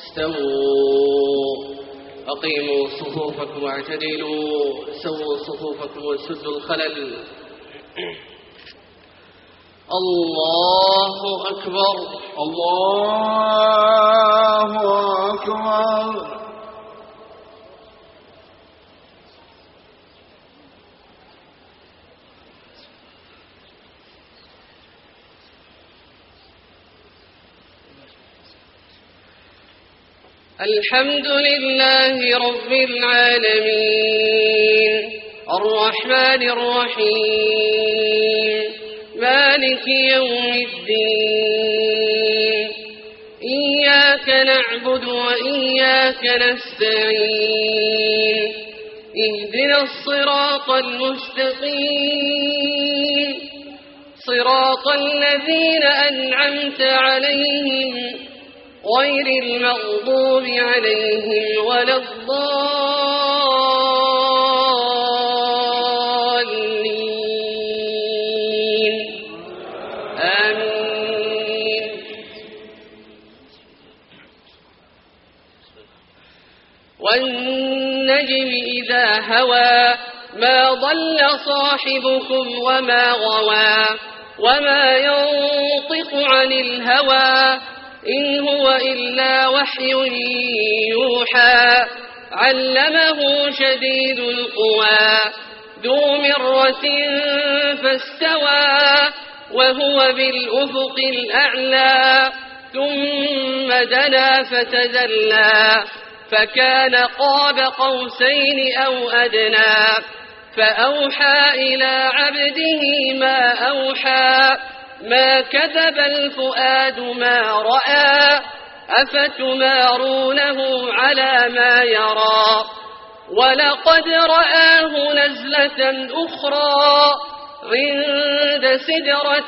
استووا أقيموا صفوفكم واعتدلوا سووا صفوفكم وسدوا الخلل. الله أكبر الله أكبر. الحمد لله رب العالمين الرحمن الرحيم مالك يوم الدين إياك نعبد وإياك نستعين اهدنا الصراط المستقيم صراط الذين أنعمت عليهم غير المغضوب عليهم ولا الضالين آمين. والنجم إذا هوى ما ضل صاحبكم وما غوى وما ينطق عن الهوى إن هو إلا وحي يوحى علمه شديد القوى ذو مرة فاستوى وهو بالأفق الأعلى ثم دنا فتدلى فكان قاب قوسين أو أدنى فأوحى إلى عبده ما أوحى ما كذب الفؤاد ما رأى أفتمارونه على ما يرى ولقد رآه نزلة أخرى عند سدرة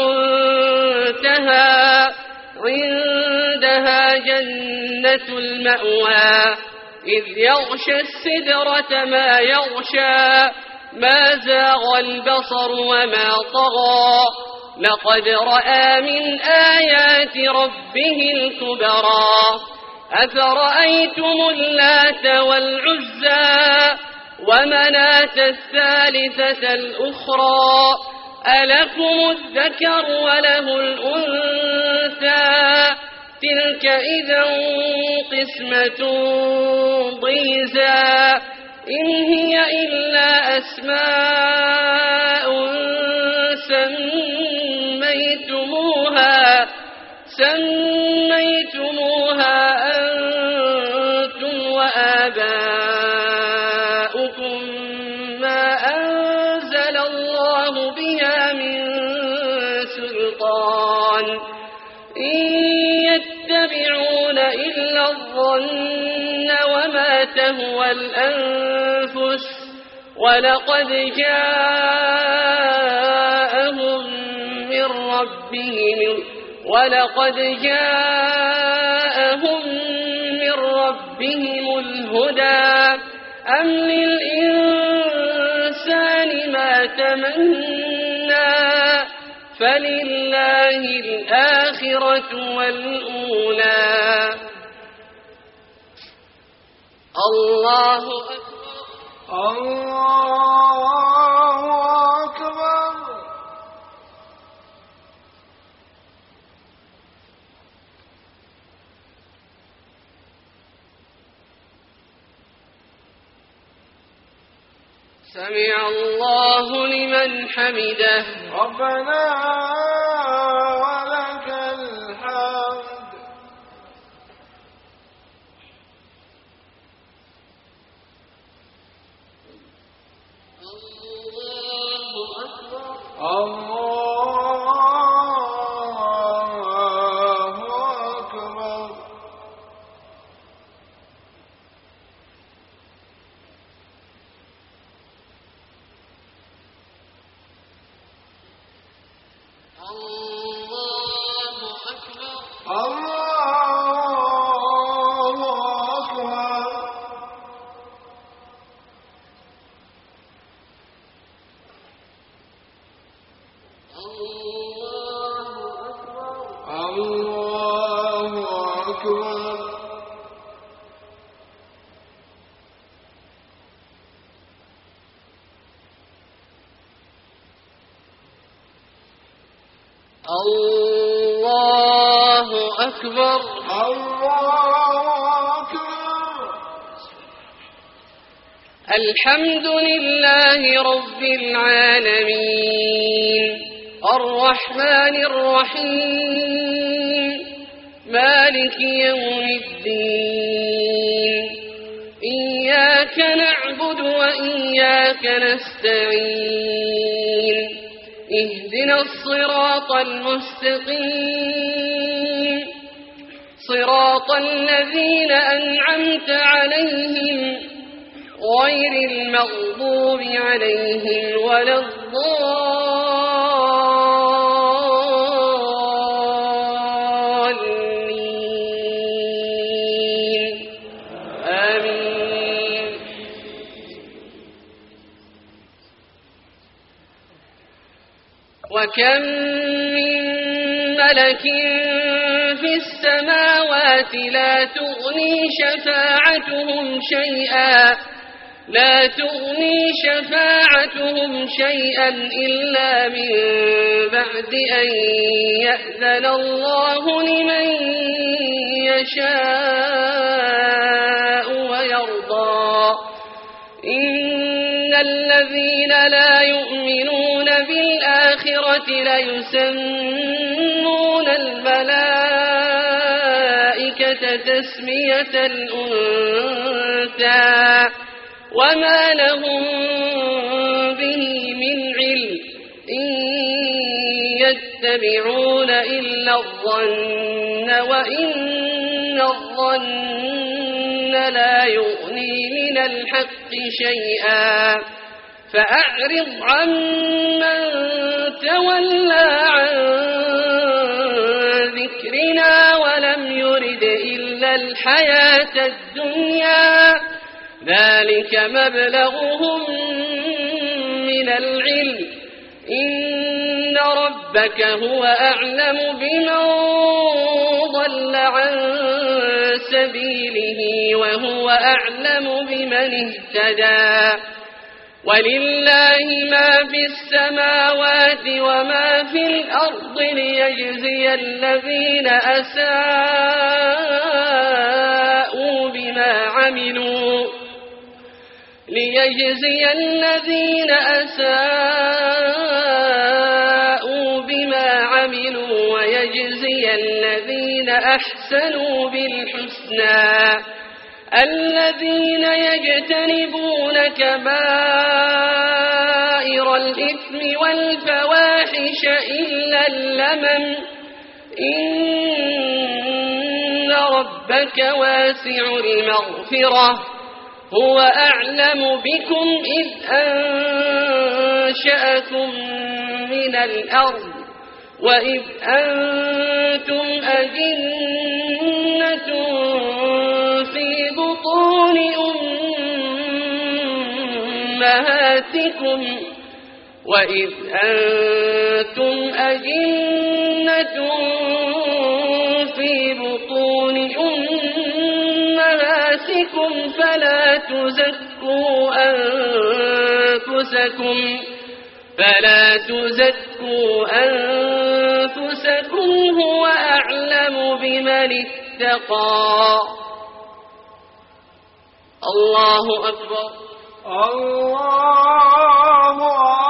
المنتهى عندها جنة المأوى إذ يغشى السدرة ما يغشى ما زاغ البصر وما طغى لقد رأى من آيات ربه الكبرى أفرأيتم اللات والعزى ومناة الثالثة الأخرى ألكم الذكر وله الأنثى تلك إذا قسمة ضيزى إن هي إلا أسماء سميتموها أنتم وآباؤكم ما أنزل الله بها من سلطان إن يتبعون إلا الظن وما تهوى الأنفس ولقد جاءهم من ربهم الهدى أم للإنسان ما تمنى فلله الآخرة والأولى. الله أكبر الله أكبر. سمع الله لمن حمده ربنا ولك الحمد. الله أكبر الله أكبر. الله أكبر. الله أكبر. الله أكبر. الحمد لله رب العالمين الرحمن الرحيم مالك يوم الدين إياك نعبد وإياك نستعين اهدنا الصراط المستقيم صراط الذين أنعمت عليهم غير المغضوب عليهم ولا الضالين آمين. وكم من ملك في السماوات لا تغني شفاعتهم شيئا إلا من بعد أن يأذن الله لمن يشاء ويرضى. إن الذين لا يؤمنون بالآخرة ليسمون الملائكة تسمية الأنثى وما لهم به من علم إن يتبعون إلا الظن وإن الظن لا يغني من الحق شيئا. فأعرض عمن تولى عن ذكرنا ولم يرد إلا الحياة الدنيا ذلك مبلغهم من العلم إن ربك هو أعلم بمن ضل عن سبيله وهو أعلم بمن اهتدى. ولله ما في السماوات وما في الأرض ليجزي الذين أساءوا بما عملوا ويجزي الذين أحسنوا بالحسنى الذين يجتنبون كبائر الإثم والفواحش إلا اللمم إن ربك واسع المغفرة هو أعلم بكم إذ أنشأكم من الأرض وإذ أنتم أجنة في بطون أمهاتكم فلا تزكوا أنفسكم هو أعلم بمن اتقى. الله أكبر. الله